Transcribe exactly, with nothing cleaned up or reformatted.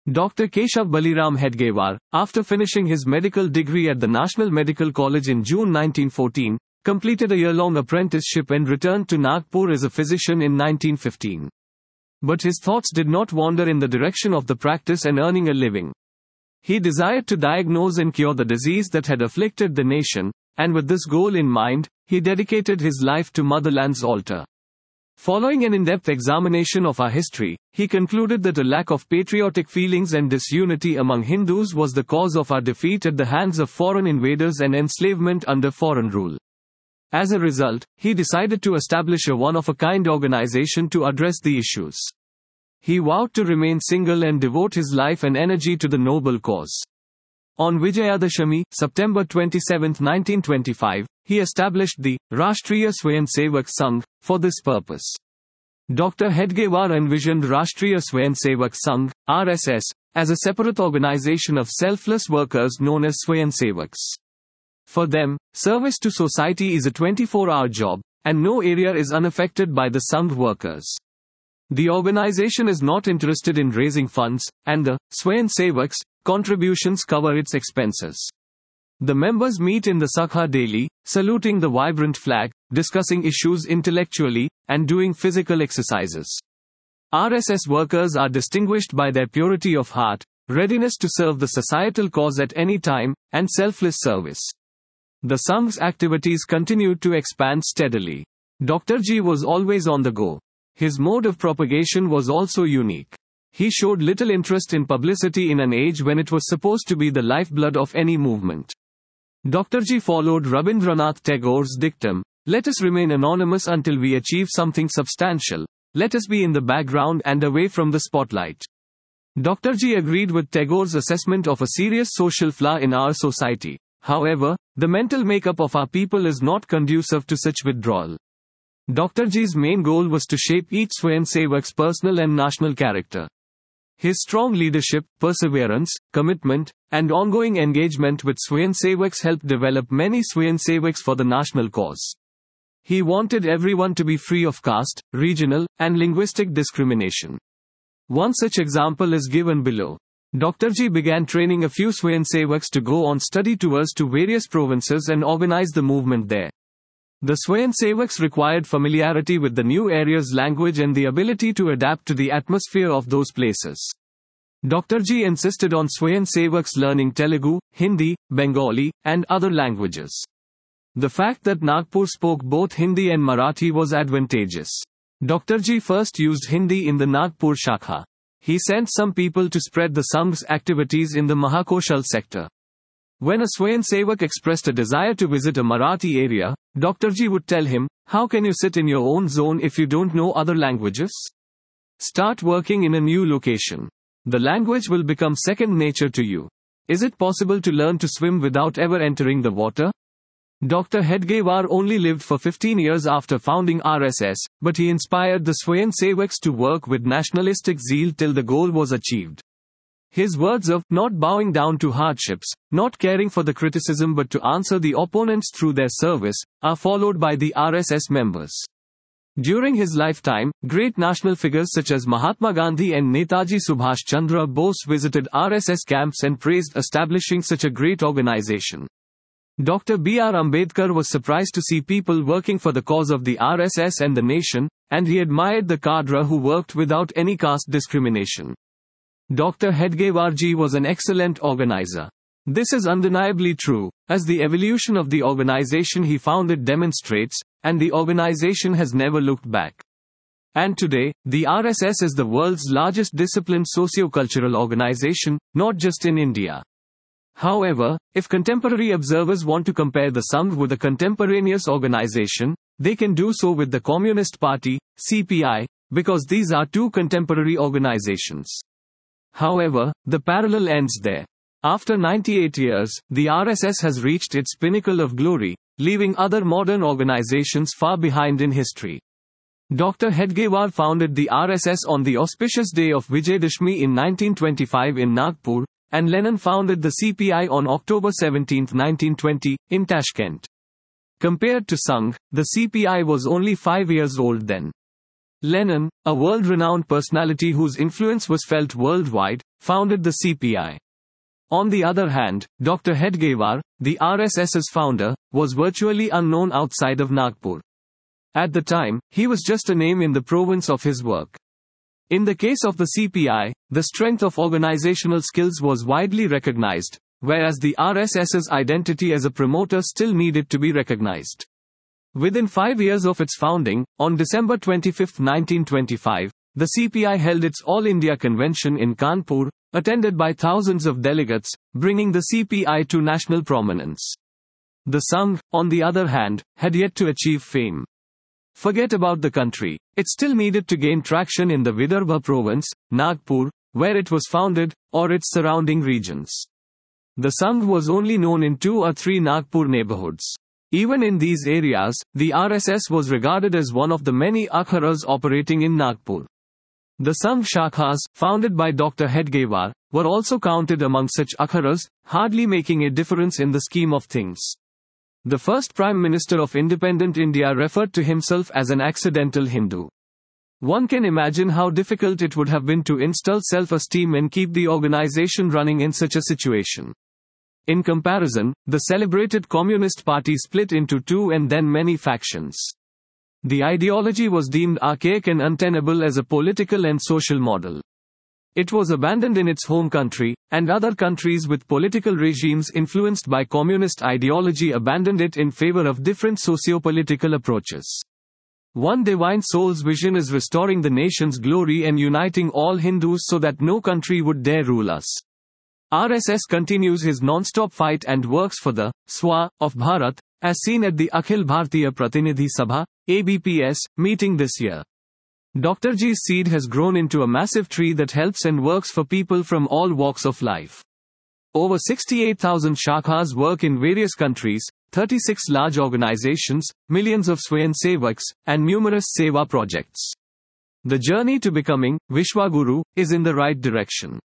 Doctor Keshav Baliram Hedgewar, after finishing his medical degree at the National Medical College in June nineteen fourteen, completed a year-long apprenticeship and returned to Nagpur as a physician in nineteen fifteen. But his thoughts did not wander in the direction of the practice and earning a living. He desired to diagnose and cure the disease that had afflicted the nation, and with this goal in mind, he dedicated his life to motherland's altar. Following an in-depth examination of our history, he concluded that a lack of patriotic feelings and disunity among Hindus was the cause of our defeat at the hands of foreign invaders and enslavement under foreign rule. As a result, he decided to establish a one-of-a-kind organization to address the issues. He vowed to remain single and devote his life and energy to the noble cause. On Vijayadashami, September twenty-seventh, nineteen twenty-five, he established the Rashtriya Swayamsevak Sangh for this purpose. Doctor Hedgewar envisioned Rashtriya Swayamsevak Sangh, R S S, as a separate organization of selfless workers known as Swayamsevaks. For them, service to society is a twenty-four hour job, and no area is unaffected by the Sangh workers. The organization is not interested in raising funds, and the Swayamsevaks contributions cover its expenses. The members meet in the Sakha daily, saluting the vibrant flag, discussing issues intellectually, and doing physical exercises. R S S workers are distinguished by their purity of heart, readiness to serve the societal cause at any time, and selfless service. The Sangh's activities continued to expand steadily. Doctor G was always on the go. His mode of propagation was also unique. He showed little interest in publicity in an age when it was supposed to be the lifeblood of any movement. Doctor G followed Rabindranath Tagore's dictum, "Let us remain anonymous until we achieve something substantial. Let us be in the background and away from the spotlight." Doctor G agreed with Tagore's assessment of a serious social flaw in our society. However, the mental makeup of our people is not conducive to such withdrawal. Doctor G's main goal was to shape each Swayamsevak's personal and national character. His strong leadership, perseverance, commitment, and ongoing engagement with Swayamsevaks helped develop many Swayamsevaks for the national cause. He wanted everyone to be free of caste, regional, and linguistic discrimination. One such example is given below. Doctor G began training a few Swayamsevaks to go on study tours to various provinces and organize the movement there. The Swayamsevaks required familiarity with the new area's language and the ability to adapt to the atmosphere of those places. Doctor G insisted on Swayamsevaks learning Telugu, Hindi, Bengali, and other languages. The fact that Nagpur spoke both Hindi and Marathi was advantageous. Doctor G first used Hindi in the Nagpur Shakha. He sent some people to spread the Sangh's activities in the Mahakoshal sector. When a Swayamsevak expressed a desire to visit a Marathi area, Doctor G would tell him, "How can you sit in your own zone if you don't know other languages? Start working in a new location. The language will become second nature to you. Is it possible to learn to swim without ever entering the water?" Doctor Hedgewar only lived for fifteen years after founding R S S, but he inspired the Swayamsevaks to work with nationalistic zeal till the goal was achieved. His words of not bowing down to hardships, not caring for the criticism but to answer the opponents through their service, are followed by the R S S members. During his lifetime, great national figures such as Mahatma Gandhi and Netaji Subhash Chandra Bose visited R S S camps and praised establishing such a great organization. Doctor B R Ambedkar was surprised to see people working for the cause of the R S S and the nation, and he admired the cadre who worked without any caste discrimination. Doctor Hedgewar Ji was an excellent organizer. This is undeniably true, as the evolution of the organization he founded demonstrates, and the organization has never looked back. And today, the R S S is the world's largest disciplined socio-cultural organization, not just in India. However, if contemporary observers want to compare the Sangh with a contemporaneous organization, they can do so with the Communist Party, C P I, because these are two contemporary organizations. However, the parallel ends there. After ninety-eight years, the R S S has reached its pinnacle of glory, leaving other modern organizations far behind in history. Doctor Hedgewar founded the R S S on the auspicious day of Vijayadashmi in nineteen twenty-five in Nagpur, and Lenin founded the C P I on October seventeenth, nineteen twenty, in Tashkent. Compared to Sangh, the C P I was only five years old then. Lenin, a world-renowned personality whose influence was felt worldwide, founded the C P I. On the other hand, Doctor Hedgewar, the R S S's founder, was virtually unknown outside of Nagpur. At the time, he was just a name in the province of his work. In the case of the C P I, the strength of organizational skills was widely recognized, whereas the R S S's identity as a promoter still needed to be recognized. Within five years of its founding, on December twenty-fifth, nineteen twenty-five, the C P I held its All India Convention in Kanpur, attended by thousands of delegates, bringing the C P I to national prominence. The Sangh, on the other hand, had yet to achieve fame. Forget about the country. It still needed to gain traction in the Vidarbha province, Nagpur, where it was founded, or its surrounding regions. The Sangh was only known in two or three Nagpur neighborhoods. Even in these areas, the R S S was regarded as one of the many akharas operating in Nagpur. The Sangh Shakhas, founded by Doctor Hedgewar, were also counted among such akharas, hardly making a difference in the scheme of things. The first Prime Minister of independent India referred to himself as an accidental Hindu. One can imagine how difficult it would have been to instill self-esteem and keep the organization running in such a situation. In comparison, the celebrated Communist Party split into two and then many factions. The ideology was deemed archaic and untenable as a political and social model. It was abandoned in its home country, and other countries with political regimes influenced by communist ideology abandoned it in favor of different socio-political approaches. One divine soul's vision is restoring the nation's glory and uniting all Hindus so that no country would dare rule us. R S S continues his non-stop fight and works for the Swa of Bharat, as seen at the Akhil Bhartiya Pratinidhi Sabha, A B P S, meeting this year. Doctor G's seed has grown into a massive tree that helps and works for people from all walks of life. Over sixty-eight thousand shakhas work in various countries, thirty-six large organizations, millions of Swayamsevaks, and numerous seva projects. The journey to becoming Vishwaguru is in the right direction.